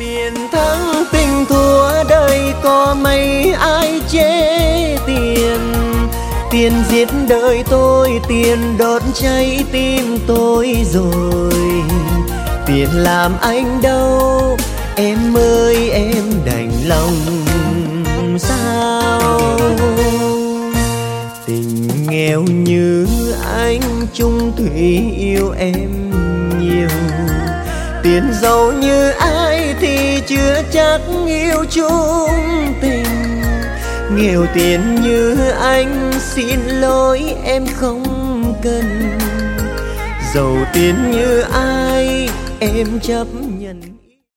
Tiền thắng tình thua đời có mấy ai chế tiền. Tiền giết đời tôi, tiền đốt cháy tim tôi rồi. Tiền làm anh đâu, em ơi em đành lòng sao. Tình nghèo như anh chung thủy yêu em nhiều. Tiền giàu như ai thì chưa chắc yêu chung tình. Nghèo tiền như anh xin lỗi em không cần. Giàu tiền như ai em chấp